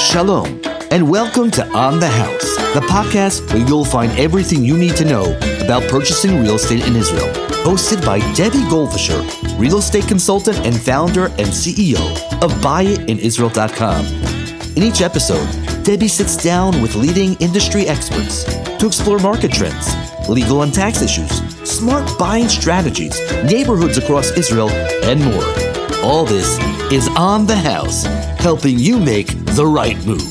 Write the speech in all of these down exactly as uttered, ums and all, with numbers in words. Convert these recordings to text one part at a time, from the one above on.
Shalom, and welcome to On the House, the podcast where you'll find everything you need to know about purchasing real estate in Israel. Hosted by Debbie Goldfisher, real estate consultant and founder and C E O of buy it in israel dot com. In each episode, Debbie sits down with leading industry experts to explore market trends, legal and tax issues, smart buying strategies, neighborhoods across Israel, and more. All this is On the House, helping you make the right move.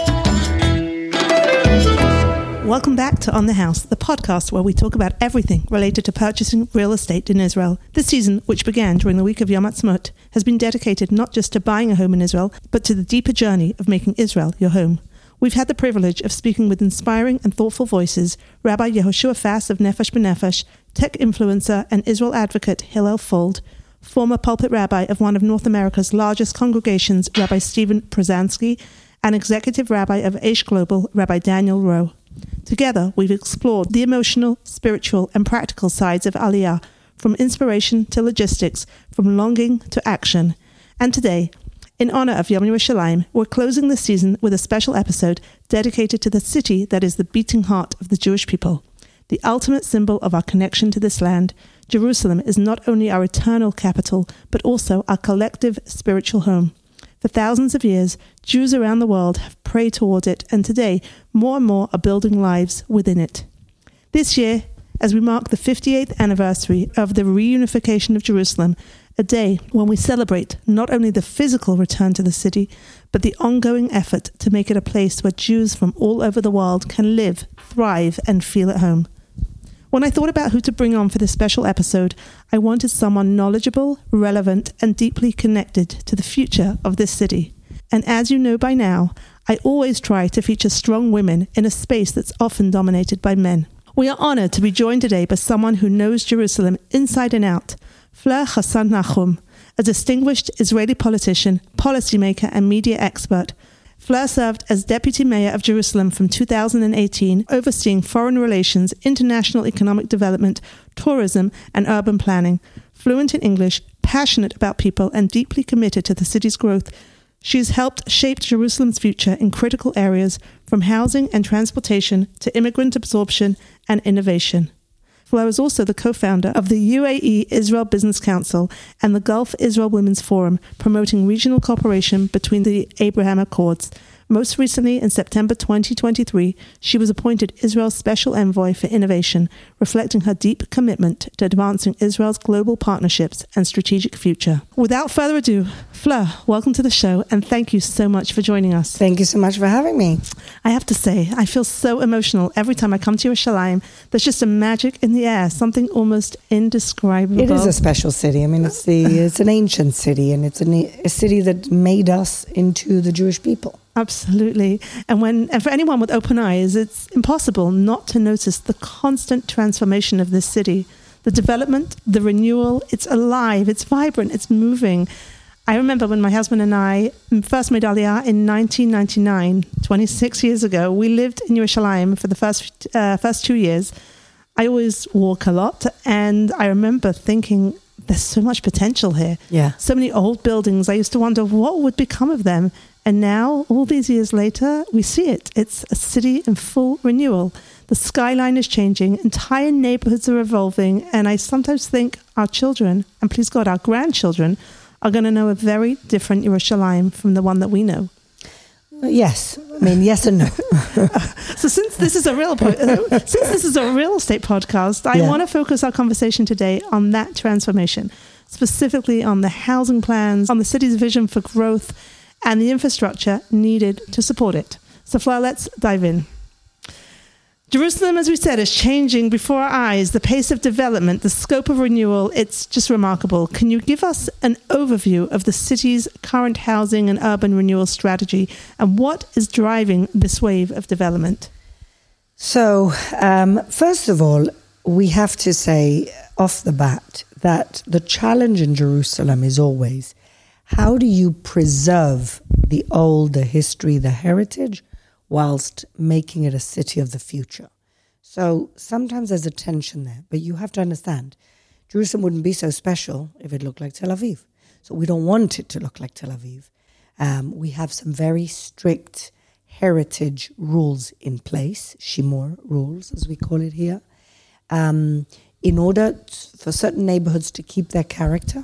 Welcome back to On the House, the podcast where we talk about everything related to purchasing real estate in Israel. This season, which began during the week of Yom Ha'atzmaut, has been dedicated not just to buying a home in Israel, but to the deeper journey of making Israel your home. We've had the privilege of speaking with inspiring and thoughtful voices, Rabbi Yehoshua Fass of Nefesh B'Nefesh, tech influencer and Israel advocate Hillel Fold, former pulpit rabbi of one of North America's largest congregations, Rabbi Stephen Przansky, and executive rabbi of Aish Global, Rabbi Daniel Rowe. Together, we've explored the emotional, spiritual, and practical sides of Aliyah, from inspiration to logistics, from longing to action. And today, in honor of Yom Yerushalayim, we're closing the season with a special episode dedicated to the city that is the beating heart of the Jewish people. The ultimate symbol of our connection to this land, Jerusalem is not only our eternal capital, but also our collective spiritual home. For thousands of years, Jews around the world have prayed toward it, and today, more and more are building lives within it. This year, as we mark the fifty-eighth anniversary of the reunification of Jerusalem, a day when we celebrate not only the physical return to the city, but the ongoing effort to make it a place where Jews from all over the world can live, thrive, and feel at home. When I thought about who to bring on for this special episode, I wanted someone knowledgeable, relevant, and deeply connected to the future of this city. And as you know by now, I always try to feature strong women in a space that's often dominated by men. We are honored to be joined today by someone who knows Jerusalem inside and out, Fleur Hassan Nachum, a distinguished Israeli politician, policymaker, and media expert. Fleur served as Deputy Mayor of Jerusalem from two thousand eighteen, overseeing foreign relations, international economic development, tourism, and urban planning. Fluent in English, passionate about people, and deeply committed to the city's growth, she has helped shape Jerusalem's future in critical areas from housing and transportation to immigrant absorption and innovation. Fleur is also the co-founder of the U A E Israel Business Council and the Gulf Israel Women's Forum, promoting regional cooperation between the Abraham Accords. Most recently, in September twenty twenty-three, she was appointed Israel's Special Envoy for Innovation, reflecting her deep commitment to advancing Israel's global partnerships and strategic future. Without further ado, Fleur, welcome to the show, and thank you so much for joining us. Thank you so much for having me. I have to say, I feel so emotional every time I come to Yerushalayim. There's just a magic in the air, something almost indescribable. It is a special city. I mean, it's the it's an ancient city, and it's an, a city that made us into the Jewish people. Absolutely. And when and for anyone with open eyes, it's impossible not to notice the constant transformation of this city. The development, the renewal, it's alive, it's vibrant, it's moving. I remember when my husband and I first made Aliyah in nineteen ninety-nine, twenty-six years ago. We lived in Yerushalayim for the first uh, first two years. I always walk a lot, and I remember thinking, there's so much potential here. Yeah. So many old buildings. I used to wonder what would become of them. And now, all these years later, we see it. It's a city in full renewal. The skyline is changing. Entire neighborhoods are evolving. And I sometimes think our children, and please God, our grandchildren, are going to know a very different Yerushalayim from the one that we know. Yes. I mean, yes and no. So since this is a real po- since this is a real estate podcast, I yeah. want to focus our conversation today on that transformation, specifically on the housing plans, on the city's vision for growth, and the infrastructure needed to support it. So Fleur, let's dive in. Jerusalem, as we said, is changing before our eyes. The pace of development, the scope of renewal, it's just remarkable. Can you give us an overview of the city's current housing and urban renewal strategy, and what is driving this wave of development? So, um, first of all, we have to say off the bat that the challenge in Jerusalem is always, how do you preserve the old, the history, the heritage, whilst making it a city of the future? So sometimes there's a tension there, but you have to understand, Jerusalem wouldn't be so special if it looked like Tel Aviv. So we don't want it to look like Tel Aviv. Um, we have some very strict heritage rules in place, Shimur rules, as we call it here, um, in order t- for certain neighborhoods to keep their character,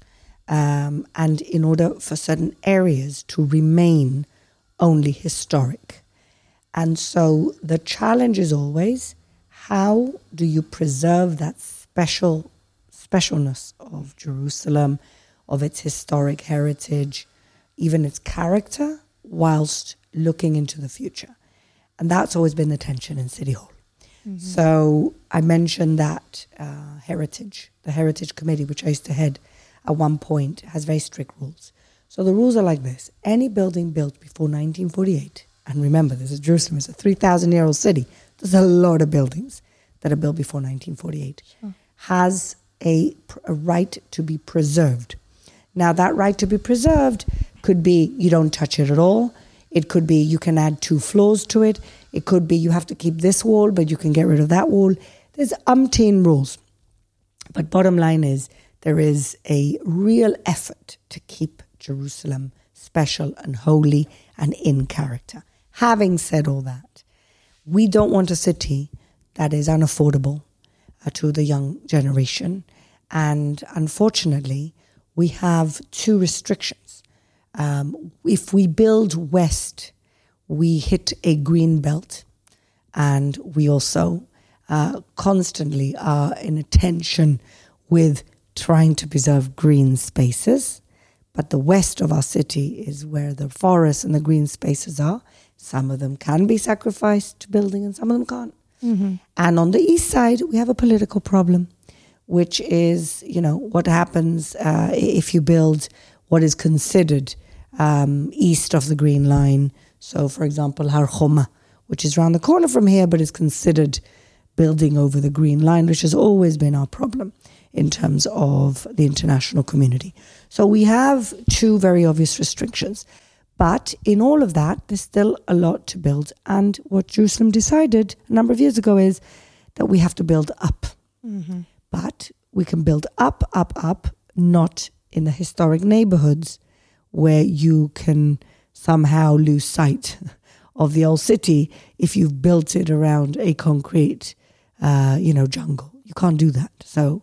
um, and in order for certain areas to remain only historic. And so the challenge is always, how do you preserve that special specialness of Jerusalem, of its historic heritage, even its character, whilst looking into the future? And that's always been the tension in City Hall. Mm-hmm. So I mentioned that uh, heritage, the Heritage Committee, which I used to head at one point, has very strict rules. So the rules are like this. Any building built before nineteen forty-eight, and remember, this is Jerusalem, it's a three thousand year old city. There's a lot of buildings that are built before nineteen forty-eight, sure. has a, a right to be preserved. Now, that right to be preserved could be you don't touch it at all. It could be you can add two floors to it. It could be you have to keep this wall, but you can get rid of that wall. There's umpteen rules. But bottom line is, there is a real effort to keep Jerusalem special and holy and in character. Having said all that, we don't want a city that is unaffordable uh, to the young generation. And unfortunately, we have two restrictions. Um, if we build west, we hit a green belt, and we also uh, constantly are in a tension with trying to preserve green spaces. But the west of our city is where the forests and the green spaces are. Some of them can be sacrificed to building and some of them can't. Mm-hmm. And on the east side, we have a political problem, which is, you know, what happens uh, if you build what is considered um, east of the Green Line. So, for example, Har Choma, which is around the corner from here, but is considered building over the Green Line, which has always been our problem in terms of the international community. So we have two very obvious restrictions. But in all of that, there's still a lot to build. And what Jerusalem decided a number of years ago is that we have to build up. Mm-hmm. But we can build up, up, up, not in the historic neighborhoods where you can somehow lose sight of the old city if you've built it around a concrete, uh, you know, jungle. You can't do that. So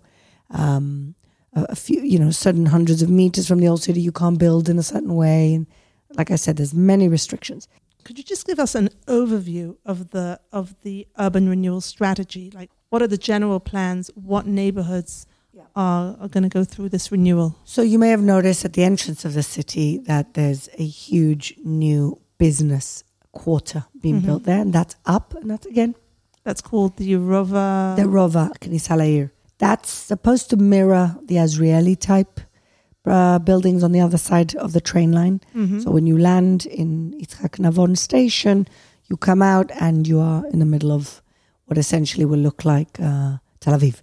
um, a, a few, you know, certain hundreds of meters from the old city, you can't build in a certain way. And like I said, there's many restrictions. Could you just give us an overview of the of the urban renewal strategy? Like, what are the general plans? What neighborhoods yeah. are, are going to go through this renewal? So you may have noticed at the entrance of the city that there's a huge new business quarter being mm-hmm. built there, and that's up, and that's again. That's called the Rova. The Rova Knesset Ha'ir. That's supposed to mirror the Azrieli type uh, buildings on the other side of the train line. Mm-hmm. So when you land in Yitzhak Navon station, you come out and you are in the middle of what essentially will look like uh, Tel Aviv.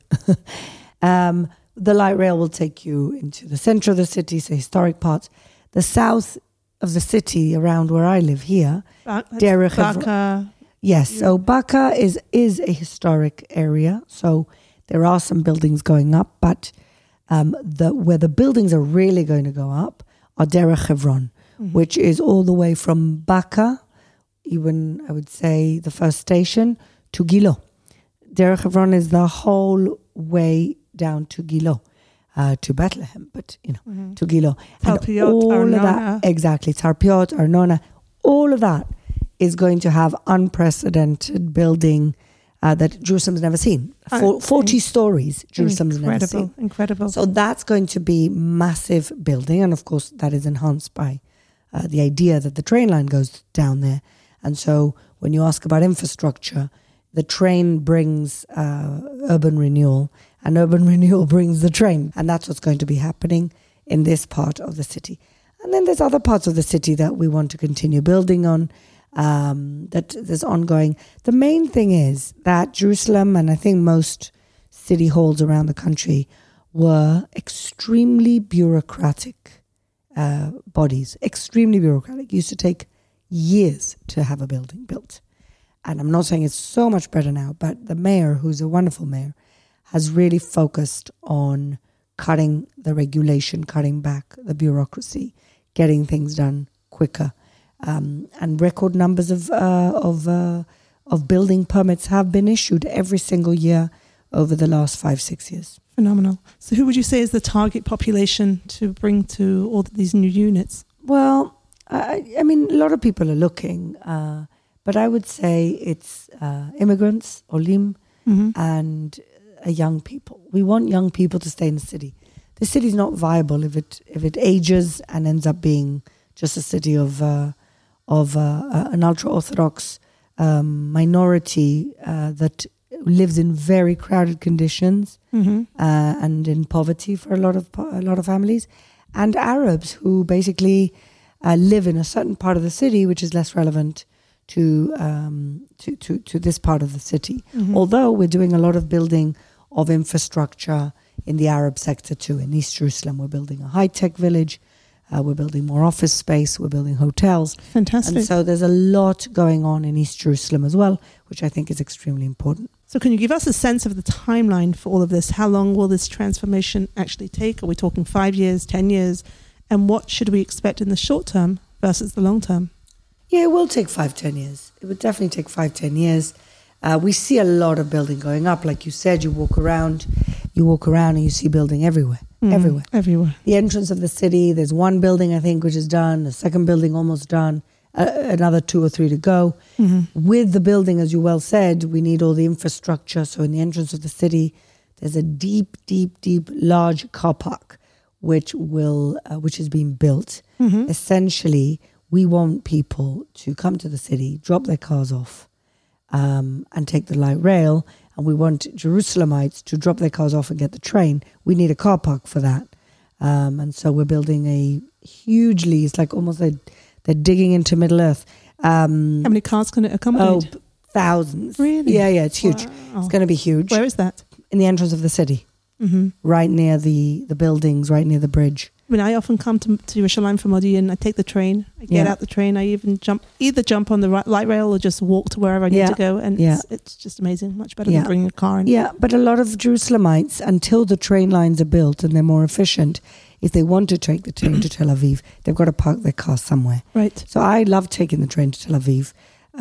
um, the light rail will take you into the center of the city, so historic parts. The south of the city, around where I live here, ba- Derech Baka. Yes, so Baka is is a historic area. So there are some buildings going up, but um, the where the buildings are really going to go up are Derech Hebron, mm-hmm. which is all the way from Baka, even I would say the first station, to Gilo. Derech Hebron is the whole way down to Gilo, uh, to Bethlehem, but you know, mm-hmm. to Gilo. Talpiot, and all Arnona. of that, exactly, Talpiot, Arnona, all of that is going to have unprecedented building uh, that Jerusalem's never seen. For, forty in, stories Jerusalem's never seen. Incredible. So that's going to be massive building. And of course, that is enhanced by uh, the idea that the train line goes down there. And so when you ask about infrastructure, the train brings uh, urban renewal, and urban renewal brings the train. And that's what's going to be happening in this part of the city. And then there's other parts of the city that we want to continue building on. Um, that there's ongoing. The main thing is that Jerusalem, and I think most city halls around the country, were extremely bureaucratic uh, bodies, extremely bureaucratic. It used to take years to have a building built. And I'm not saying it's so much better now, but the mayor, who's a wonderful mayor, has really focused on cutting the regulation, cutting back the bureaucracy, getting things done quicker. Um, and record numbers of uh, of uh, of building permits have been issued every single year over the last five, six years. Phenomenal. So who would you say is the target population to bring to all these new units? Well, I, I mean, a lot of people are looking, uh, but I would say it's uh, immigrants, olim, mm-hmm. and uh, young people. We want young people to stay in the city. The city is not viable if it if it ages and ends up being just a city of uh, of uh, an ultra-Orthodox um, minority uh, that lives in very crowded conditions mm-hmm. uh, and in poverty for a lot of a lot of families, and Arabs who basically uh, live in a certain part of the city which is less relevant to um, to, to to this part of the city. Mm-hmm. Although we're doing a lot of building of infrastructure in the Arab sector too. In East Jerusalem, we're building a high-tech village. Uh, we're building more office space. We're building hotels. Fantastic. And so there's a lot going on in East Jerusalem as well, which I think is extremely important. So can you give us a sense of the timeline for all of this? How long will this transformation actually take? Are we talking five years, ten years? And what should we expect in the short term versus the long term? Yeah, it will take five, ten years. It would definitely take five, ten years. Uh, we see a lot of building going up. Like you said, you walk around, you walk around and you see building everywhere. Mm, everywhere. Everywhere. The entrance of the city, there's one building, I think, which is done, the second building almost done, uh, another two or three to go. Mm-hmm. With the building, as you well said, we need all the infrastructure. So in the entrance of the city, there's a deep, deep, deep, large car park, which will, uh, which is being built. Mm-hmm. Essentially, we want people to come to the city, drop their cars off, um, and take the light rail. And we want Jerusalemites to drop their cars off and get the train. We need a car park for that. Um, and so we're building a hugely, it's like almost like they're digging into Middle Earth. Um, How many cars can it accommodate? Oh, thousands. Really? Yeah, yeah, it's huge. Wow. It's going to be huge. Where is that? In the entrance of the city. Mm-hmm. Right near the, the buildings, right near the bridge. I mean, I often come to, to Yerushalayim from Modi'in. I take the train. I get yeah. out the train. I even jump, either jump on the right, light rail or just walk to wherever I need yeah. to go. And yeah. it's, it's just amazing. Much better yeah. than bringing a car in. Yeah, but a lot of Jerusalemites, until the train lines are built and they're more efficient, if they want to take the train to Tel Aviv, they've got to park their car somewhere. Right. So I love taking the train to Tel Aviv.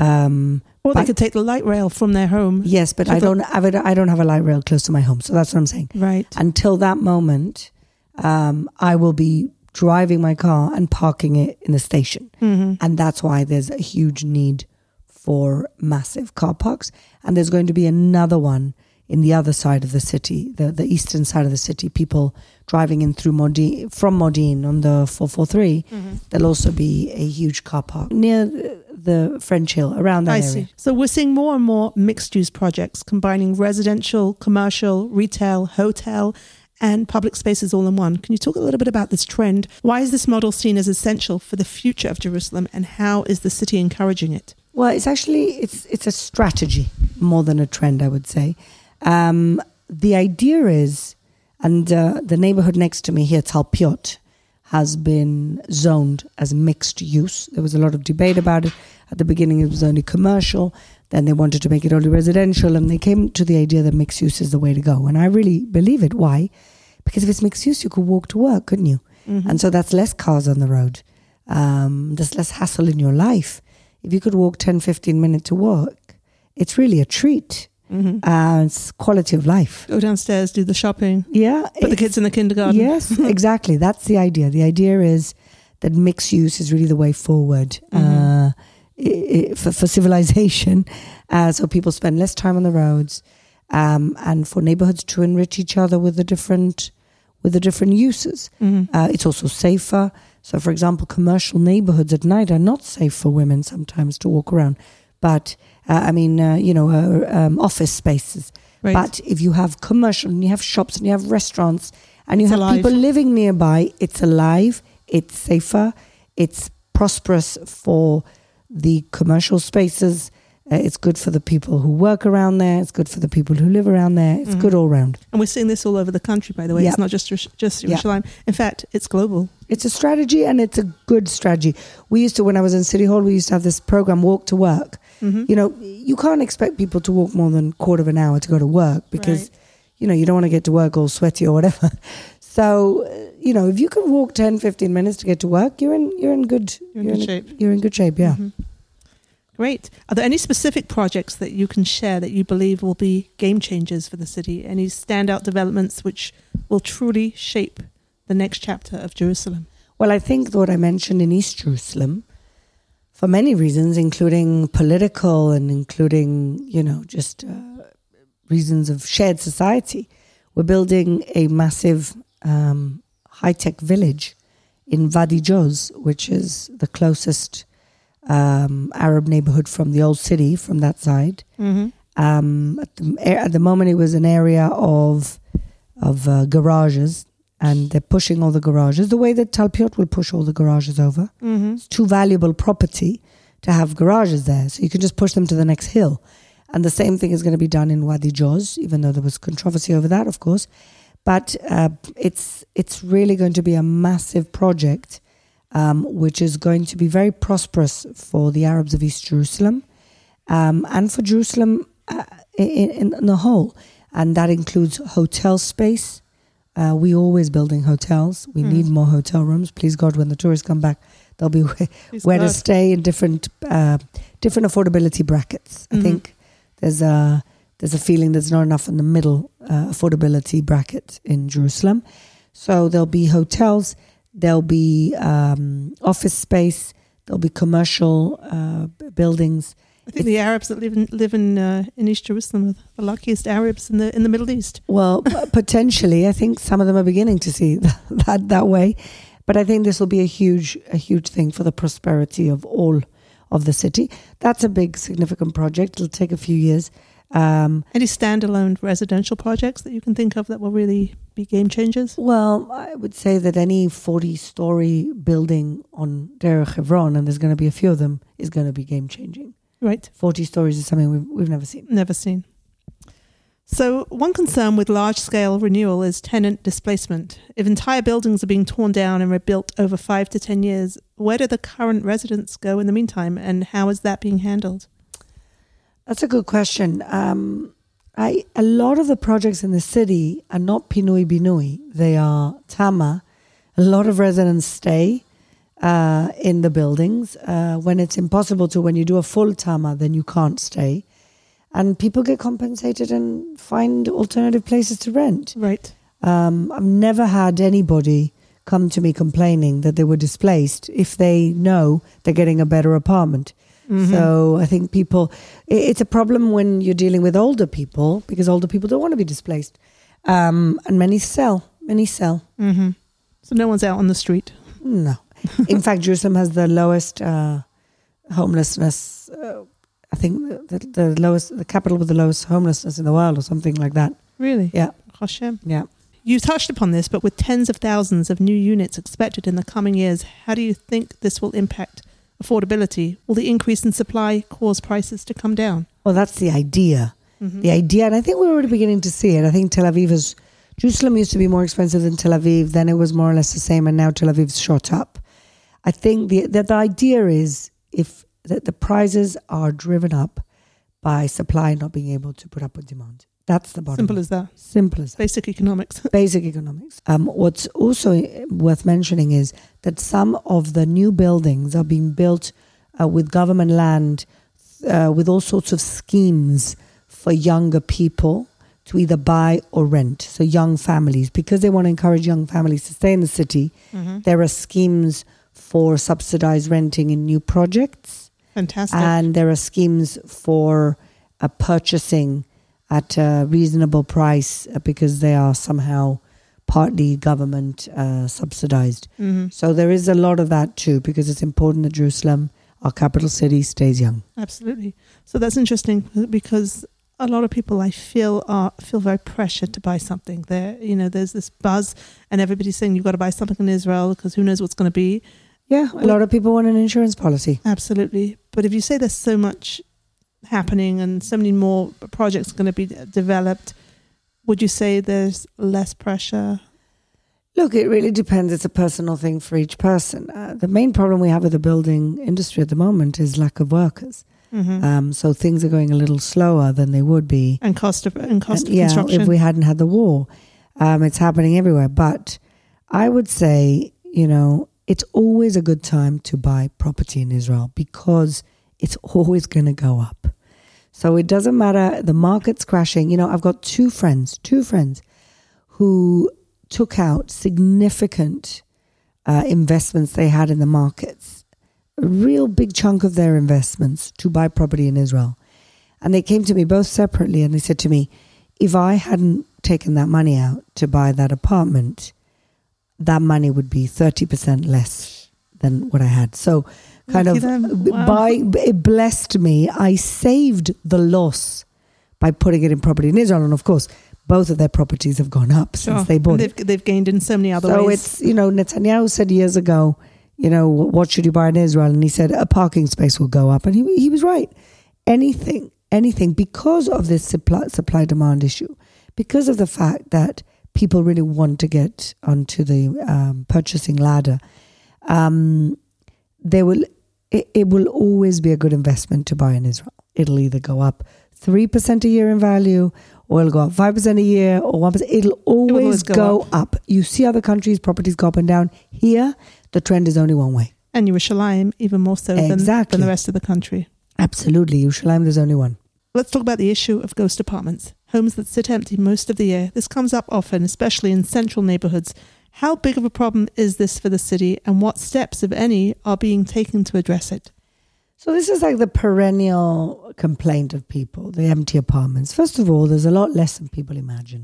Um, or they could take the light rail from their home. Yes, but I don't, have it, I don't have a light rail close to my home. So that's what I'm saying. Right. Until that moment, um, I will be driving my car and parking it in the station. Mm-hmm. And that's why there's a huge need for massive car parks. And there's going to be another one in the other side of the city, the, the eastern side of the city, people driving in through Modi'in, from Modi'in on the four forty-three. Mm-hmm. There'll also be a huge car park near the French Hill, around that I area. See. So we're seeing more and more mixed-use projects combining residential, commercial, retail, hotel, and public spaces all in one. Can you talk a little bit about this trend? Why is this model seen as essential for the future of Jerusalem, and how is the city encouraging it? Well, it's actually, it's it's a strategy more than a trend, I would say. Um, the idea is, and uh, the neighborhood next to me here, Talpiot, has been zoned as mixed use. There was a lot of debate about it. At the beginning, it was only commercial. Then they wanted to make it only residential, and they came to the idea that mixed use is the way to go. And I really believe it. Why? Because if it's mixed use, you could walk to work, couldn't you? Mm-hmm. And so that's less cars on the road. Um, there's less hassle in your life. If you could walk ten, fifteen minutes to work, it's really a treat. Mm-hmm. Uh, it's quality of life. Go downstairs, do the shopping. Yeah. Put the kids in the kindergarten. Yes, exactly. That's the idea. The idea is that mixed use is really the way forward. Mm-hmm. Uh, it, for, for civilization, uh, so people spend less time on the roads, um, and for neighborhoods to enrich each other with the different with the different uses. Mm-hmm. Uh, it's also safer. So, for example, commercial neighborhoods at night are not safe for women sometimes to walk around. But uh, I mean, uh, you know, uh, um, office spaces. Right. But if you have commercial and you have shops and you have restaurants and you it's have alive. people living nearby, it's alive. It's safer. It's prosperous for the commercial spaces. Uh, it's good for the people who work around there. It's good for the people who live around there. It's mm-hmm. good all round. And we're seeing this all over the country, by the way. Yep. It's not just just Yerushalayim. Yep. In fact, it's global. It's a strategy, and it's a good strategy. We used to, when I was in City Hall, we used to have this program, Walk to Work. Mm-hmm. You know, you can't expect people to walk more than a quarter of an hour to go to work because, right. you know, you don't want to get to work all sweaty or whatever. So, you know, if you can walk ten, fifteen minutes to get to work, you're in you're in good You're in you're good in, shape. You're in good shape, yeah. Mm-hmm. Great. Are there any specific projects that you can share that you believe will be game changers for the city? Any standout developments which will truly shape the next chapter of Jerusalem? Well, I think what I mentioned in East Jerusalem, for many reasons, including political and including, you know, just uh, reasons of shared society, we're building a massive um, high-tech village in Wadi Joz, which is the closest um, Arab neighborhood from the old city, from that side. Mm-hmm. Um, at, the, at the moment, it was an area of of uh, garages, and they're pushing all the garages the way that Talpiot will push all the garages over. Mm-hmm. It's too valuable property to have garages there, so you can just push them to the next hill. And the same thing is going to be done in Wadi Joz, even though there was controversy over that, of course. But uh, it's it's really going to be a massive project, um, which is going to be very prosperous for the Arabs of East Jerusalem, um, and for Jerusalem uh, in, in, in the whole. And that includes hotel space. Uh, we always building hotels. We mm. need more hotel rooms. Please God, when the tourists come back, there'll be where, where to stay in different uh, different affordability brackets. Mm-hmm. I think there's a there's a feeling there's not enough in the middle uh, affordability bracket in Jerusalem. So there'll be hotels, there'll be um, office space, there'll be commercial uh, buildings. I think it's, the Arabs that live in live in uh, in East Jerusalem are the luckiest Arabs in the in the Middle East. Well, potentially, I think some of them are beginning to see that that way. But I think this will be a huge a huge thing for the prosperity of all of the city. That's a big, significant project. It'll take a few years. Um, Any standalone residential projects that you can think of that will really be game changers? Well, I would say that any forty-story building on Derech Hebron, and there's going to be a few of them, is going to be game changing. Right. forty stories is something we've, we've never seen. Never seen. So one concern with large-scale renewal is tenant displacement. If entire buildings are being torn down and rebuilt over five to ten years, where do the current residents go in the meantime, and how is that being handled? That's a good question. Um, I a lot of the projects in the city are not Pinui Binui. They are Tama. A lot of residents stay uh, in the buildings. Uh, when it's impossible to, when you do a full Tama, then you can't stay. And people get compensated and find alternative places to rent. Right. Um, I've never had anybody come to me complaining that they were displaced if they know they're getting a better apartment. Mm-hmm. So I think people, it's a problem when you're dealing with older people, because older people don't want to be displaced. Um, and many sell, many sell. Mm-hmm. So no one's out on the street? No. In fact, Jerusalem has the lowest uh, homelessness, uh, I think the, the lowest, the capital with the lowest homelessness in the world or something like that. Really? Yeah. Hashem. Yeah. You touched upon this, but with tens of thousands of new units expected in the coming years, how do you think this will impact affordability? Will the increase in supply cause prices to come down? Well, that's the idea. Mm-hmm. The idea, and I think we're already beginning to see it. I think Tel Aviv is, Jerusalem used to be more expensive than Tel Aviv, then it was more or less the same, and now Tel Aviv's shot up. I think the the, the idea is if that the prices are driven up by supply not being able to put up with demand. That's the bottom. Simple as that. Simple as that. Basic economics. Basic economics. Um, what's also worth mentioning is that some of the new buildings are being built uh, with government land, uh, with all sorts of schemes for younger people to either buy or rent. So young families, because they want to encourage young families to stay in the city, mm-hmm. there are schemes for subsidized renting in new projects. Fantastic. And there are schemes for uh, purchasing at a reasonable price uh, because they are somehow partly government uh, subsidized. Mm-hmm. So there is a lot of that too, because it's important that Jerusalem, our capital city, stays young. Absolutely. So that's interesting because a lot of people, I feel, are feel very pressured to buy something. There, you know, there's this buzz, and everybody's saying you've got to buy something in Israel because who knows what's going to be. Yeah, a lot of people want an insurance policy. Absolutely. But if you say there's so much happening and so many more projects are going to be developed, would you say there's less pressure? Look, it really depends. It's a personal thing for each person. Uh, the main problem we have with the building industry at the moment is lack of workers. Mm-hmm. Um, so things are going a little slower than they would be. And cost of, and cost and, of yeah, construction. if we hadn't had the war. Um, it's happening everywhere. But I would say, you know, it's always a good time to buy property in Israel because it's always going to go up. So it doesn't matter, the market's crashing. You know, I've got two friends, two friends who took out significant uh, investments they had in the markets, a real big chunk of their investments to buy property in Israel. And they came to me both separately and they said to me, if I hadn't taken that money out to buy that apartment, that money would be thirty percent less than what I had. So kind Lucky of them. Wow. by it blessed me. I saved the loss by putting it in property in Israel. And of course, both of their properties have gone up Sure. since they bought And it. they've, they've gained in so many other So ways. it's, you know, Netanyahu said years ago, you know, what should you buy in Israel? And he said a parking space will go up. And he he was right. Anything, anything, because of this supply, supply demand issue, because of the fact that people really want to get onto the um, purchasing ladder, um, they will. It, it will always be a good investment to buy in Israel. It'll either go up three percent a year in value, or it'll go up five percent a year, or one percent. It'll always, always go go, up. up. You see other countries, properties go up and down. Here, the trend is only one way. And Yerushalayim, even more so than, Exactly. than the rest of the country. Absolutely. Yerushalayim, there's only one. Let's talk about the issue of ghost apartments, homes that sit empty most of the year. This comes up often, especially in central neighborhoods. How big of a problem is this for the city, and what steps, if any, are being taken to address it? So this is like the perennial complaint of people, the empty apartments. First of all, there's a lot less than people imagine.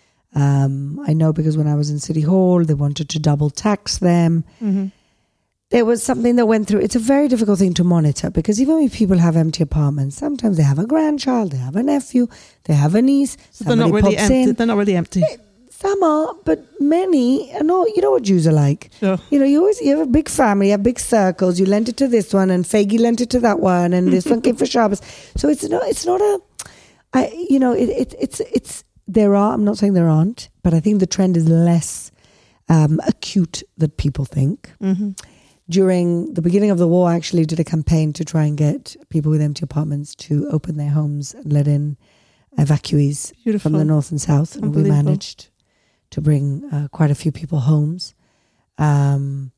Um, I know because when I was in City Hall, they wanted to double tax them. Mm-hmm. There was something that went through. It's a very difficult thing to monitor because even if people have empty apartments, sometimes they have a grandchild, they have a nephew, they have a niece. So they're not somebody really pops empty. in. They're not really empty. Some are, but many are not. You know what Jews are like. Sure. You know, you always you have a big family, you have big circles. You lent it to this one, and Faggy lent it to that one, and this one came for Shabbos. So it's not. It's not a. I. You know, it, it. It's. It's. There are. I'm not saying there aren't, but I think the trend is less um, acute than people think. Mm-hmm. During the beginning of the war, I actually did a campaign to try and get people with empty apartments to open their homes and let in evacuees Beautiful. from the north and south, and we Unbelievable. managed to bring uh, quite a few people homes. Um,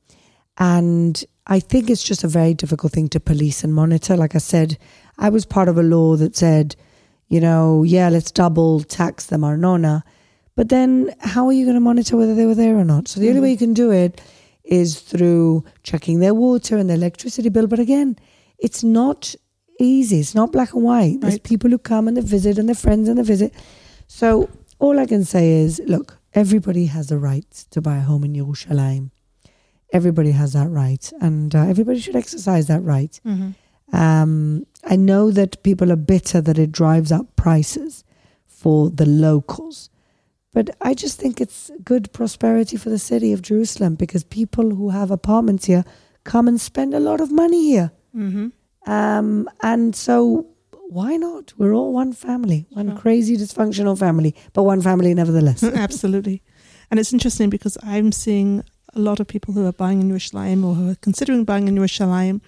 and I think it's just a very difficult thing to police and monitor. Like I said, I was part of a law that said, you know, yeah, let's double tax them arnona. But then how are you going to monitor whether they were there or not? So the mm-hmm. only way you can do it is through checking their water and their electricity bill. But again, it's not easy. It's not black and white. There's Right. people who come and they visit and their friends and they visit. So all I can say is, look, everybody has the right to buy a home in Yerushalayim. Everybody has that right. And uh, everybody should exercise that right. Mm-hmm. Um, I know that people are bitter that it drives up prices for the locals. But I just think it's good prosperity for the city of Jerusalem because people who have apartments here come and spend a lot of money here. Mm-hmm. Um, and so why not? We're all one family, one Sure. crazy dysfunctional family, but one family nevertheless. Absolutely. And it's interesting because I'm seeing a lot of people who are buying in Yerushalayim or who are considering buying in Yerushalayim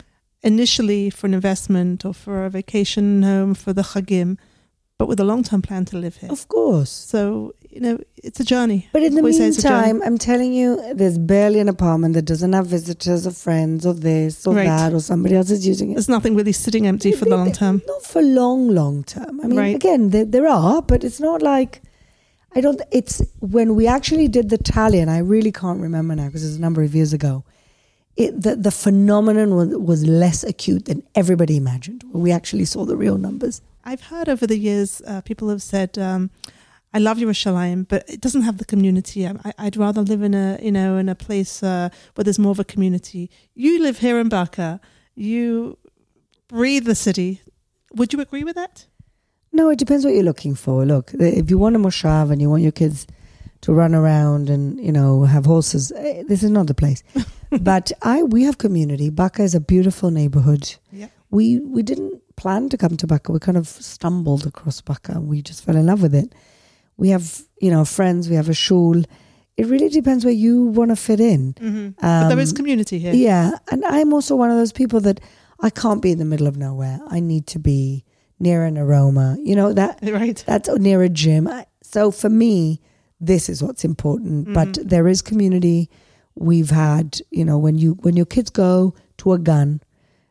initially for an investment or for a vacation home for the Chagim, but with a long-term plan to live here. Of course. So, you know, it's a journey. But in the Always say it's a journey. meantime, I'm telling you, there's barely an apartment that doesn't have visitors or friends or this or Right. that or somebody else is using it. There's nothing really sitting empty for the long term. Not for long, long term. I mean, Right. again, there, there are, but it's not like, I don't, it's when we actually did the tally, and I really can't remember now because it's a number of years ago, it, the, the phenomenon was, was less acute than everybody imagined when we actually saw the real numbers. I've heard over the years, uh, people have said, um, I love Yerushalayim, but it doesn't have the community. I, I'd rather live in a, you know, in a place uh, where there's more of a community. You live here in Baka. You breathe the city. Would you agree with that? No, it depends what you're looking for. Look, if you want a moshav and you want your kids to run around and, you know, have horses, eh, this is not the place. But I, we have community. Baka is a beautiful neighborhood. Yeah. We we didn't plan to come to Baka. We kind of stumbled across Baka and we just fell in love with it. We have, you know, friends. We have a shul. It really depends where you want to fit in. Mm-hmm. Um, but there is community here. Yeah. And I'm also one of those people that I can't be in the middle of nowhere. I need to be near an aroma. You know, that Right. that's near a gym. I, so for me, this is what's important. Mm. But there is community. We've had, you know, when you when your kids go to a gun,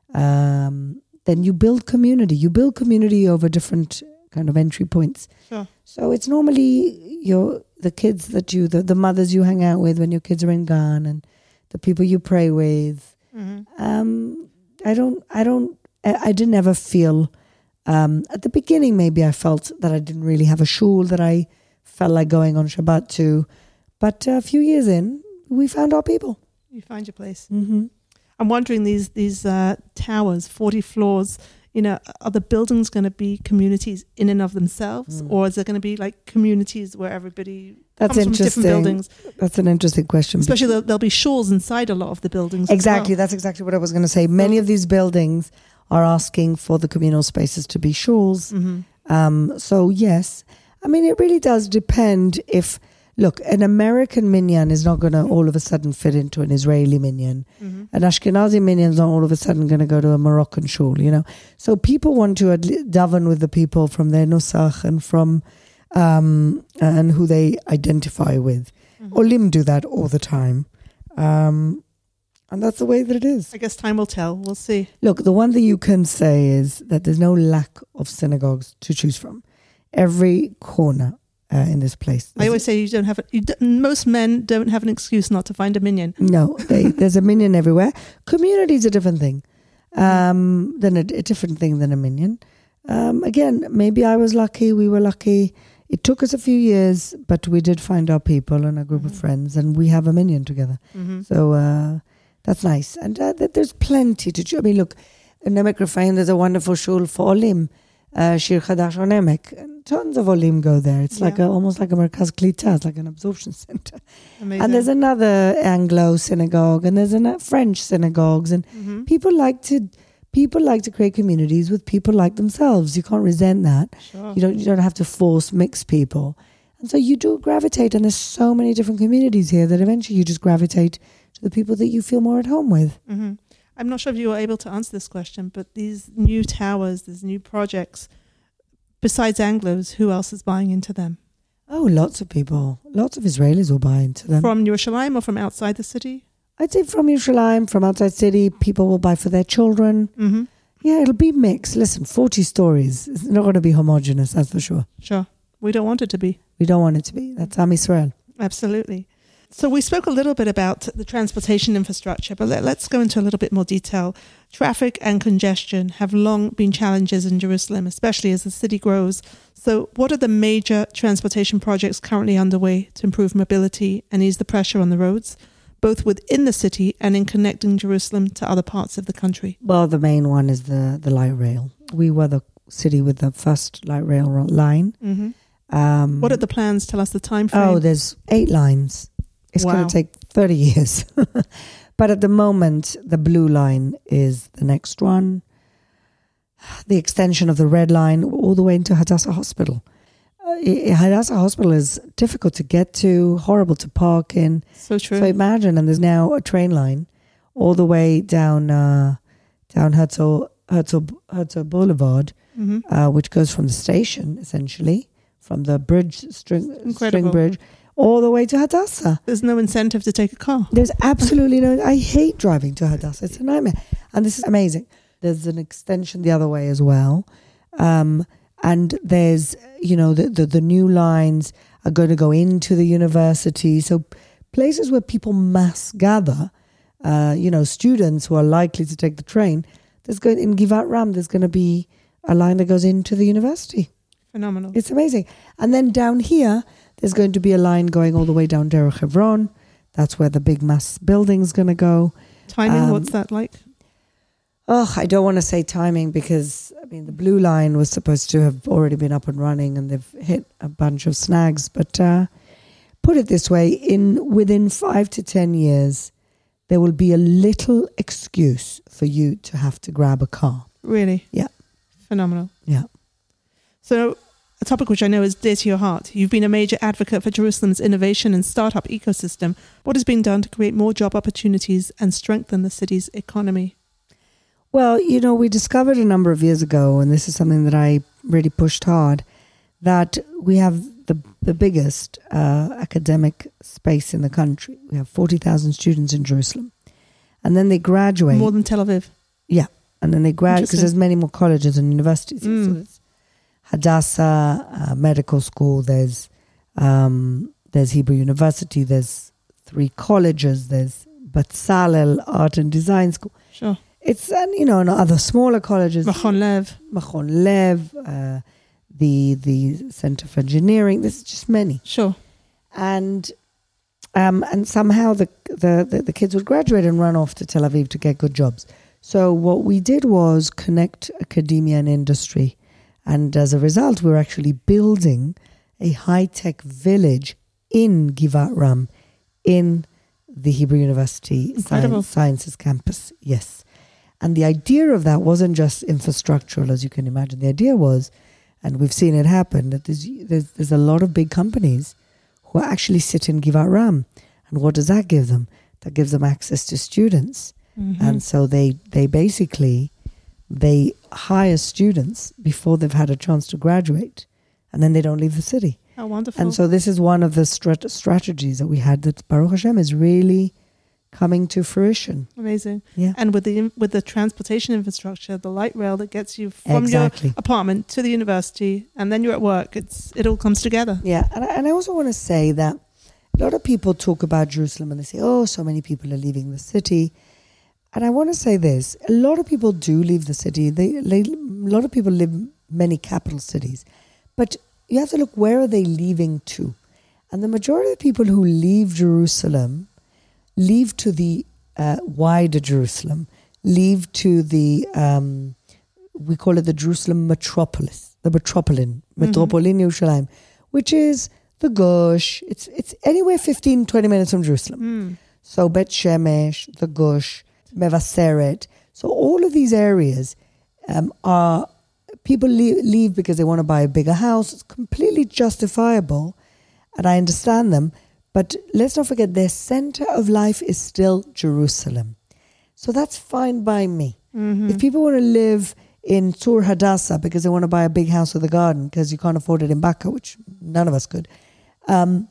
um, then you build community. You build community over different kind of entry points. Sure. So it's normally your the kids that you, the, the mothers you hang out with when your kids are in Ghana, and the people you pray with. Mm-hmm. Um, I don't, I don't, I, I didn't ever feel, um, at the beginning maybe I felt that I didn't really have a shul that I felt like going on Shabbat to. But a few years in, we found our people. You find your place. Mm-hmm. I'm wondering, these these uh, towers, forty floors, you know, are the buildings going to be communities in and of themselves, Mm. or is there going to be like communities where everybody That's comes from different interesting. buildings? That's an interesting question. Especially there'll, there'll be shuls inside a lot of the buildings. as Exactly. well. That's exactly what I was going to say. Many of these buildings are asking for the communal spaces to be shuls. Mhm. Um, so yes, I mean, it really does depend if, look, an American minyan is not going to all of a sudden fit into an Israeli minyan. Mhm. An Ashkenazi minyan is not all of a sudden going to go to a Moroccan shul, you know. So people want to ad- daven with the people from their nusach and from, um, and who they identify with. Mhm. Olim do that all the time. Um, and that's the way that it is. I guess time will tell. We'll see. Look, the one thing you can say is that there's no lack of synagogues to choose from. Every corner uh, in this place. I always say you don't have. A, you d- most men don't have an excuse not to find a minion. No, they, there's a minion everywhere. Community is a different thing, um, than a, a different thing than a minion. Um, again, maybe I was lucky. We were lucky. It took us a few years, but we did find our people and a group Mhm. of friends, and we have a minion together. Mm-hmm. So uh, that's nice. And uh, th- there's plenty to choose. I mean, look, in Nemek Refaim, there's a wonderful shul for Olim, uh, Shir Chadash on Nemek. And tons of Olim go there. It's like Yeah. a, almost like a Merkaz Klita. It's like an absorption center. Amazing. And there's another Anglo synagogue, and there's a French synagogues. And Mhm. people like to people like to create communities with people like themselves. You can't resent that. Sure. You don't you don't have to force mix people. And so you do gravitate, and there's so many different communities here that eventually you just gravitate to the people that you feel more at home with. Mm-hmm. I'm not sure if you were able to answer this question, but these new towers, these new projects, besides Anglos, who else is buying into them? Oh, lots of people. Lots of Israelis will buy into them. From Yerushalayim or from outside the city? I'd say from Yerushalayim, from outside city, people will buy for their children. Mm-hmm. Yeah, it'll be mixed. Listen, forty stories. It's not going to be homogenous, that's for sure. Sure. We don't want it to be. We don't want it to be. That's Am Yisrael. Absolutely. So we spoke a little bit about the transportation infrastructure, but let, let's go into a little bit more detail. Traffic and congestion have long been challenges in Jerusalem, especially as the city grows. So what are the major transportation projects currently underway to improve mobility and ease the pressure on the roads, both within the city and in connecting Jerusalem to other parts of the country? Well, the main one is the, the light rail. We were the city with the first light rail ro- line. Mm-hmm. Um, What are the plans? Tell us the time frame. Oh, there's eight lines. It's Wow. going to take thirty years. But at the moment, the blue line is the next one. The extension of the red line all the way into Hadassah Hospital. Uh, I- Hadassah Hospital is difficult to get to, horrible to park in. So true. So imagine, and there's now a train line all the way down uh, down Herzl, Herzl, Herzl Boulevard, mm-hmm. uh, which goes from the station, essentially, from the bridge, string, string Incredible. bridge, all the way to Hadassah. There's no incentive to take a car. There's absolutely no... I hate driving to Hadassah. It's a nightmare. And this is amazing. There's an extension the other way as well. Um, and there's, you know, the, the, the new lines are going to go into the university. So places where people mass gather, uh, you know, students who are likely to take the train, there's going in Givat Ram, there's going to be a line that goes into the university. Phenomenal. It's amazing. And then down here, there's going to be a line going all the way down Derech Hebron. That's where the big mass building's going to go. Timing, um, what's that like? Oh, I don't want to say timing because, I mean, the blue line was supposed to have already been up and running and they've hit a bunch of snags. But uh, put it this way, in within five to ten years, there will be a little excuse for you to have to grab a car. Really? Yeah. Phenomenal. Yeah. So a topic which I know is dear to your heart. You've been a major advocate for Jerusalem's innovation and startup ecosystem. What has been done to create more job opportunities and strengthen the city's economy? Well, you know, we discovered a number of years ago, and this is something that I really pushed hard, that we have the, the biggest uh, academic space in the country. We have forty thousand students in Jerusalem. And then they graduate. More than Tel Aviv. Yeah. And then they graduate because there's many more colleges and universities. Mm. So there's Hadassah uh, Medical School. There's um, there's Hebrew University. There's three colleges. There's Batzalel Art and Design School. Sure. It's, and you know, and other smaller colleges. Machon Lev. Machon Lev, uh, the the Center for Engineering. There's just many. Sure. And um, and somehow the, the, the, the kids would graduate and run off to Tel Aviv to get good jobs. So what we did was connect academia and industry. And as a result, we're actually building a high-tech village in Givat Ram, in the Hebrew University Science, Sciences campus. Yes. And the idea of that wasn't just infrastructural, as you can imagine. The idea was, and we've seen it happen, that there's there's, there's a lot of big companies who actually sit in Givat Ram. And what does that give them? That gives them access to students. Mm-hmm. And so they, they basically, they hire students before they've had a chance to graduate. And then they don't leave the city. Oh, wonderful. And so this is one of the strat- strategies that we had that Baruch Hashem is really coming to fruition. Amazing. Yeah. And with the with the transportation infrastructure, the light rail that gets you from exactly. your apartment to the university, and then you're at work, it's it all comes together. Yeah. And I, and I also want to say that a lot of people talk about Jerusalem and they say, oh, so many people are leaving the city. And I want to say this, a lot of people do leave the city. They, they, a lot of people live in many capital cities. But you have to look, where are they leaving to? And the majority of the people who leave Jerusalem leave to the uh, wider Jerusalem, leave to the, um, we call it the Jerusalem metropolis, the metropolitan, mm-hmm. Metropolin Yerushalayim, which is the Gush. It's, it's anywhere fifteen, twenty minutes from Jerusalem. Mm. So Bet Shemesh, the Gush, Mevaseret. So all of these areas um, are, people leave, leave because they want to buy a bigger house. It's completely justifiable, and I understand them. But let's not forget, their center of life is still Jerusalem. So that's fine by me. Mm-hmm. If people want to live in Tzur Hadassah because they want to buy a big house with a garden because you can't afford it in Baka, which none of us could, um,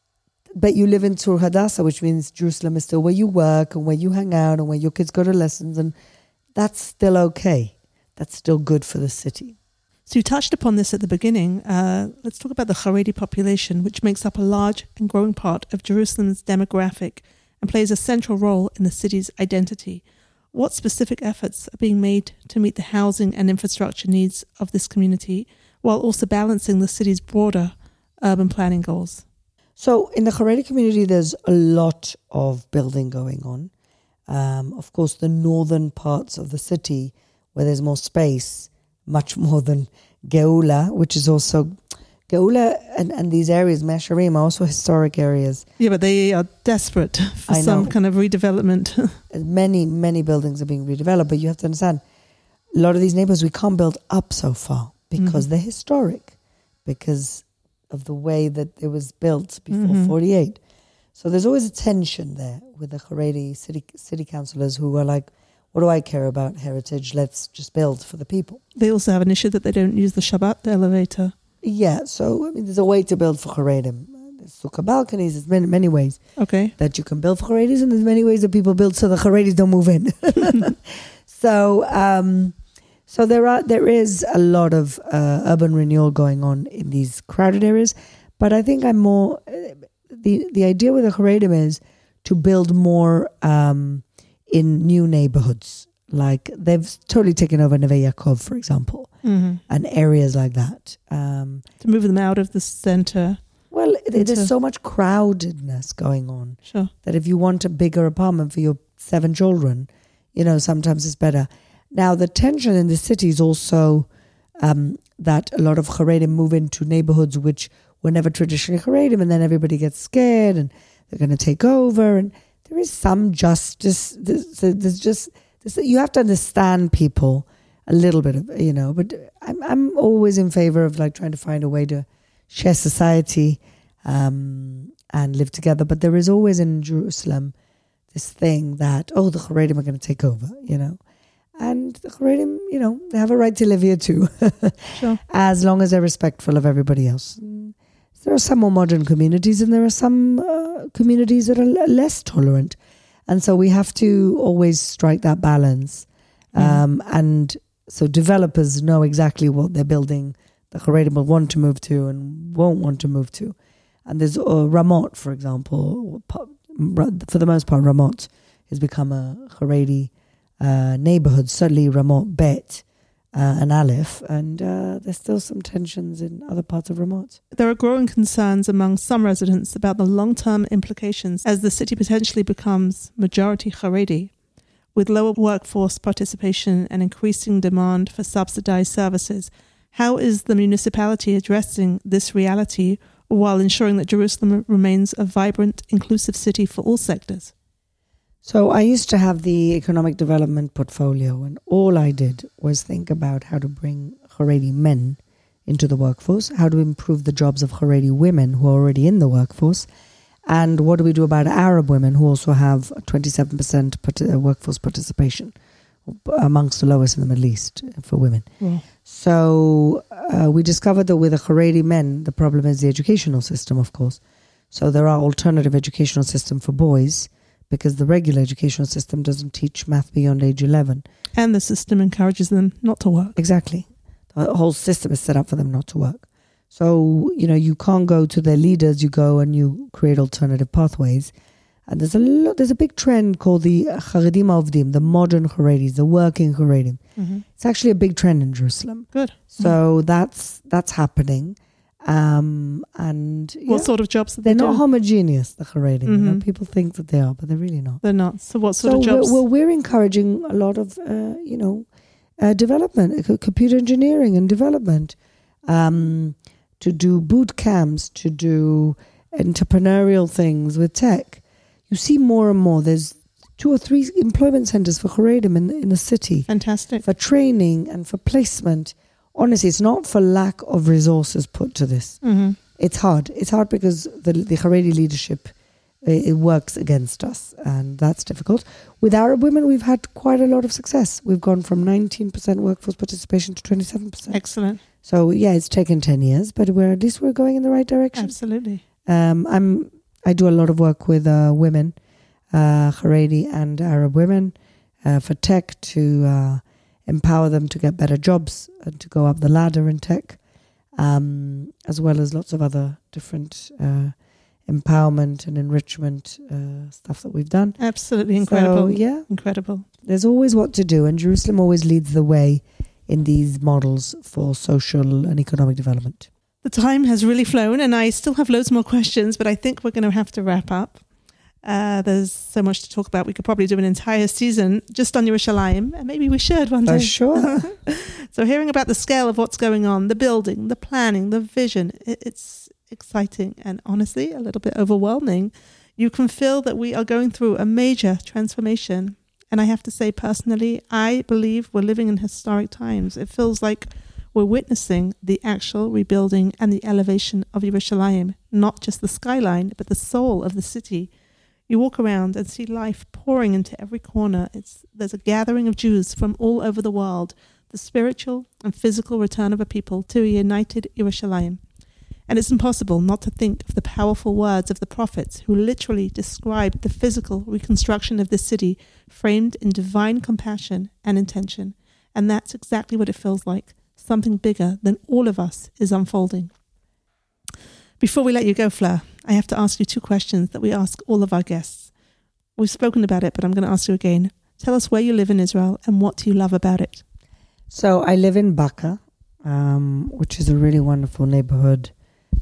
but you live in Tzur Hadassah, which means Jerusalem is still where you work and where you hang out and where your kids go to lessons, and that's still okay. That's still good for the city. So you touched upon this at the beginning. Uh, let's talk about the Haredi population, which makes up a large and growing part of Jerusalem's demographic and plays a central role in the city's identity. What specific efforts are being made to meet the housing and infrastructure needs of this community while also balancing the city's broader urban planning goals? So in the Haredi community, there's a lot of building going on. Um, of course, the northern parts of the city, where there's more space, much more than Geula, which is also... Geula and, and these areas, Mea Shearim, are also historic areas. Yeah, but they are desperate for I some know. kind of redevelopment. Many, many buildings are being redeveloped, but you have to understand, a lot of these neighborhoods we can't build up so far because mm-hmm. they're historic, because of the way that it was built before mm-hmm. forty-eight. So there's always a tension there with the Haredi city city councillors who are like, what do I care about heritage? Let's just build for the people. They also have an issue that they don't use the Shabbat elevator. Yeah, so I mean, there's a way to build for Haredim. There's sukkah balconies, there's many, many ways okay. that you can build for Haredis, and there's many ways that people build so the Haredis don't move in. so um, so there are there is a lot of uh, urban renewal going on in these crowded areas, but I think I'm more, uh, the, the idea with the Haredim is to build more um, in new neighborhoods. Like they've totally taken over Neve Yaakov, for example, mm-hmm. and areas like that. Um, to move them out of the center. Well, into... there's so much crowdedness going on sure. that if you want a bigger apartment for your seven children, you know, sometimes it's better. Now, the tension in the city is also um, that a lot of Haredim move into neighborhoods which were never traditionally Haredim, and then everybody gets scared and they're going to take over. And there is some justice. There's, there's just... You have to understand people a little bit, of, you know, but I'm I'm always in favor of like trying to find a way to share society um, and live together. But there is always in Jerusalem this thing that, oh, the Haredim are going to take over, you know. And the Haredim, you know, they have a right to live here too, sure. as long as they're respectful of everybody else. There are some more modern communities and there are some uh, communities that are l- less tolerant. And so we have to always strike that balance. Mm. Um, and so developers know exactly what they're building, the Haredim will want to move to and won't want to move to. And there's uh, Ramot, for example. For the most part, Ramot has become a Haredi uh, neighborhood, certainly Ramot Bet. Uh, and Aleph, and uh, there's still some tensions in other parts of Ramot. There are growing concerns among some residents about the long-term implications as the city potentially becomes majority Haredi, with lower workforce participation and increasing demand for subsidized services. How is the municipality addressing this reality while ensuring that Jerusalem remains a vibrant, inclusive city for all sectors? So I used to have the economic development portfolio, and all I did was think about how to bring Haredi men into the workforce, how to improve the jobs of Haredi women who are already in the workforce, and what do we do about Arab women who also have twenty-seven percent part- workforce participation, amongst the lowest in the Middle East for women. Yeah. So uh, we discovered that with the Haredi men, the problem is the educational system, of course. So there are alternative educational system for boys, because the regular educational system doesn't teach math beyond age eleven. And the system encourages them not to work. Exactly. The whole system is set up for them not to work. So, you know, you can't go to their leaders, you go and you create alternative pathways. And there's a lot, there's a big trend called the Haredim Avdim, the modern Haredis, the working Haredim. Mm-hmm. It's actually a big trend in Jerusalem. Good. So mm-hmm. that's that's happening. Um, and what yeah, sort of jobs are they're they not doing? homogeneous, the Haredim. Mm-hmm. You know, people think that they are, but they're really not. They're not. So what sort so of jobs? We're, well, we're encouraging a lot of, uh, you know, uh, development, uh, computer engineering and development, um, to do boot camps, to do entrepreneurial things with tech. You see more and more. There's two or three employment centers for Haredim in, in the city. Fantastic. For training and for placement. Honestly, it's not for lack of resources put to this. Mm-hmm. It's hard. It's hard because the, the Haredi leadership, it, it works against us, and that's difficult. With Arab women, we've had quite a lot of success. We've gone from nineteen percent workforce participation to twenty-seven percent. Excellent. So, yeah, it's taken ten years, but we're at least we're going in the right direction. Absolutely. Um, I'm, I do a lot of work with uh, women, uh, Haredi and Arab women, uh, for tech to... Uh, empower them to get better jobs and to go up the ladder in tech, um, as well as lots of other different uh, empowerment and enrichment uh, stuff that we've done. Absolutely incredible. So, yeah. Incredible. There's always what to do, and Jerusalem always leads the way in these models for social and economic development. The time has really flown, and I still have loads more questions, but I think we're going to have to wrap up. Uh, there's so much to talk about. We could probably do an entire season just on Yerushalayim, and maybe we should one day. For sure. So hearing about the scale of what's going on, the building, the planning, the vision, it, it's exciting and honestly a little bit overwhelming. You can feel that we are going through a major transformation. And I have to say personally, I believe we're living in historic times. It feels like we're witnessing the actual rebuilding and the elevation of Yerushalayim, not just the skyline, but the soul of the city. You walk around and see life pouring into every corner. It's there's a gathering of Jews from all over the world, the spiritual and physical return of a people to a united Yerushalayim. And it's impossible not to think of the powerful words of the prophets who literally described the physical reconstruction of this city framed in divine compassion and intention. And that's exactly what it feels like. Something bigger than all of us is unfolding. Before we let you go, Fleur, I have to ask you two questions that we ask all of our guests. We've spoken about it, but I'm going to ask you again. Tell us where you live in Israel and what do you love about it? So I live in Baka, um, which is a really wonderful neighborhood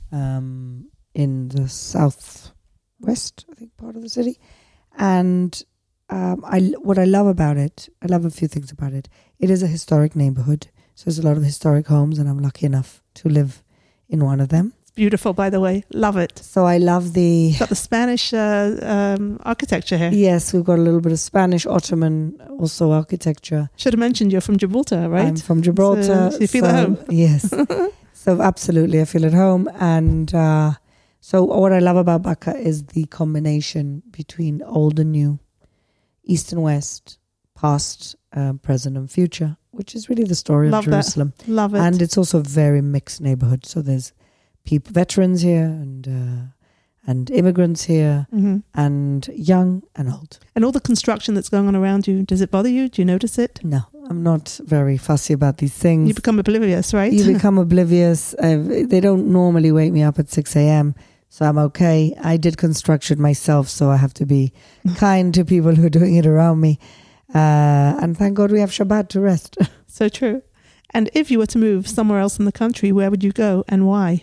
um, in the southwest, I think, part of the city. And um, I, what I love about it, I love a few things about it. It is a historic neighborhood. So there's a lot of historic homes, and I'm lucky enough to live in one of them. Beautiful, by the way. Love it. So I love the... Got the Spanish uh, um, architecture here. Yes, we've got a little bit of Spanish, Ottoman, also architecture. Should have mentioned you're from Gibraltar, right? I'm from Gibraltar. So, so you feel so, at home? Yes. So absolutely, I feel at home. And uh, so what I love about Baka is the combination between old and new, east and west, past, uh, present and future, which is really the story love of Jerusalem. That. Love it. And it's also a very mixed neighborhood. So there's people, veterans here, and uh, and immigrants here, mm-hmm. and young and old. And all the construction that's going on around you, does it bother you? Do you notice it? No, I'm not very fussy about these things. You become oblivious, right? You become oblivious. Uh, they don't normally wake me up at six a.m., so I'm okay. I did construction myself, so I have to be kind to people who are doing it around me. Uh, and thank God we have Shabbat to rest. So true. And if you were to move somewhere else in the country, where would you go and why?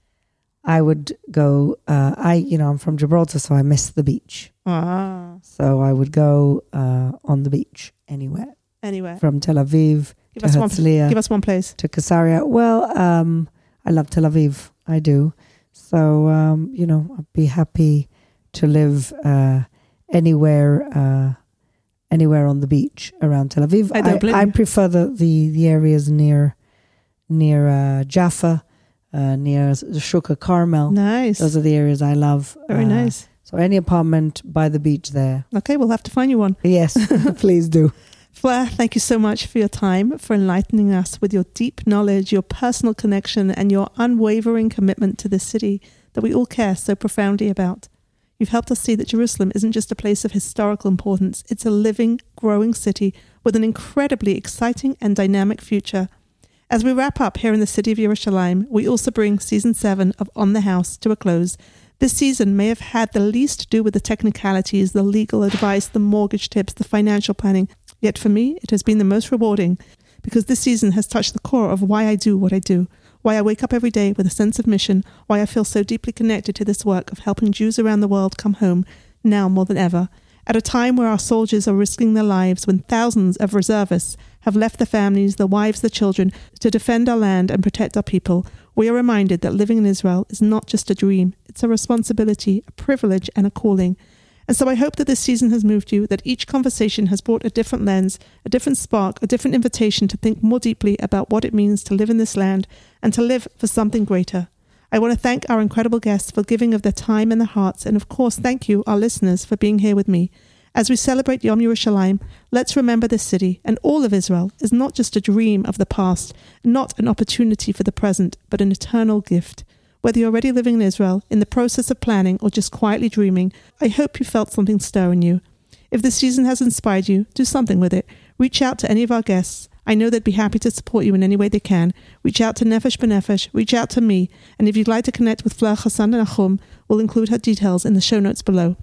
I would go, uh, I, you know, I'm from Gibraltar, so I miss the beach. Ah. So I would go uh, on the beach anywhere. Anywhere. From Tel Aviv give to us Herzliya. One, give us one place. To Caesarea. Well, um, I love Tel Aviv. I do. So, um, you know, I'd be happy to live uh, anywhere uh, anywhere on the beach around Tel Aviv. I don't blame I, I you. prefer the, the, the areas near, near uh, Jaffa. Uh, near the Shukka Carmel. Nice. Those are the areas I love. Very uh, nice. So any apartment by the beach there. Okay, we'll have to find you one. Yes, please do. Fleur, thank you so much for your time, for enlightening us with your deep knowledge, your personal connection, and your unwavering commitment to this city that we all care so profoundly about. You've helped us see that Jerusalem isn't just a place of historical importance. It's a living, growing city with an incredibly exciting and dynamic future. As we wrap up here in the city of Yerushalayim, we also bring season seven of On the House to a close. This season may have had the least to do with the technicalities, the legal advice, the mortgage tips, the financial planning. Yet for me, it has been the most rewarding because this season has touched the core of why I do what I do, why I wake up every day with a sense of mission, why I feel so deeply connected to this work of helping Jews around the world come home, now more than ever. At a time where our soldiers are risking their lives, when thousands of reservists have left their families, their wives, their children, to defend our land and protect our people, we are reminded that living in Israel is not just a dream, it's a responsibility, a privilege, and a calling. And so I hope that this season has moved you, that each conversation has brought a different lens, a different spark, a different invitation to think more deeply about what it means to live in this land and to live for something greater. I want to thank our incredible guests for giving of their time and their hearts, and of course thank you, our listeners, for being here with me. As we celebrate Yom Yerushalayim, let's remember this city and all of Israel is not just a dream of the past, not an opportunity for the present, but an eternal gift. Whether you're already living in Israel, in the process of planning, or just quietly dreaming, I hope you felt something stir in you. If this season has inspired you, do something with it. Reach out to any of our guests. I know they'd be happy to support you in any way they can. Reach out to Nefesh B'Nefesh, reach out to me, and if you'd like to connect with Fleur Chassan Nachum, we'll include her details in the show notes below.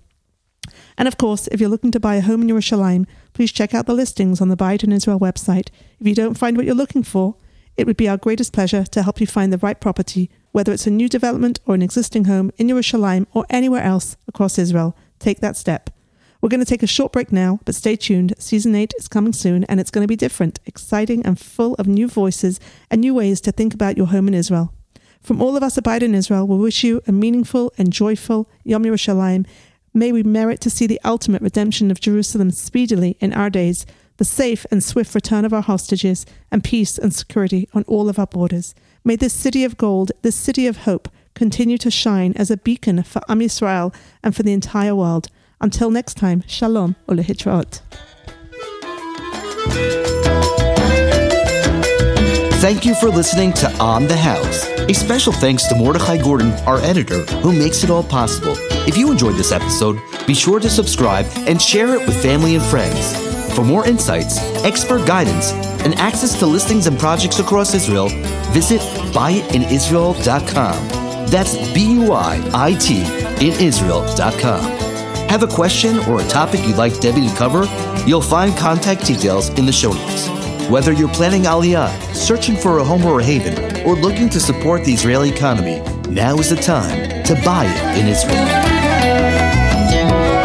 And of course, if you're looking to buy a home in Yerushalayim, please check out the listings on the Bayit in Israel website. If you don't find what you're looking for, it would be our greatest pleasure to help you find the right property, whether it's a new development or an existing home in Yerushalayim or anywhere else across Israel. Take that step. We're going to take a short break now, but stay tuned. Season eight is coming soon, and it's going to be different, exciting, and full of new voices and new ways to think about your home in Israel. From all of us at Bayit in Israel, we wish you a meaningful and joyful Yom Yerushalayim. May we merit to see the ultimate redemption of Jerusalem speedily in our days, the safe and swift return of our hostages, and peace and security on all of our borders. May this city of gold, this city of hope, continue to shine as a beacon for Am Yisrael and for the entire world. Until next time, Shalom ulehitraot. Thank you for listening to On the House. A special thanks to Mordechai Gordon, our editor, who makes it all possible. If you enjoyed this episode, be sure to subscribe and share it with family and friends. For more insights, expert guidance, and access to listings and projects across Israel, visit bayit in israel dot com. That's B U I I T in Israel dot com. Have a question or a topic you'd like Debbie to cover? You'll find contact details in the show notes. Whether you're planning Aliyah, searching for a home or a haven, or looking to support the Israeli economy, now is the time to buy it in Israel.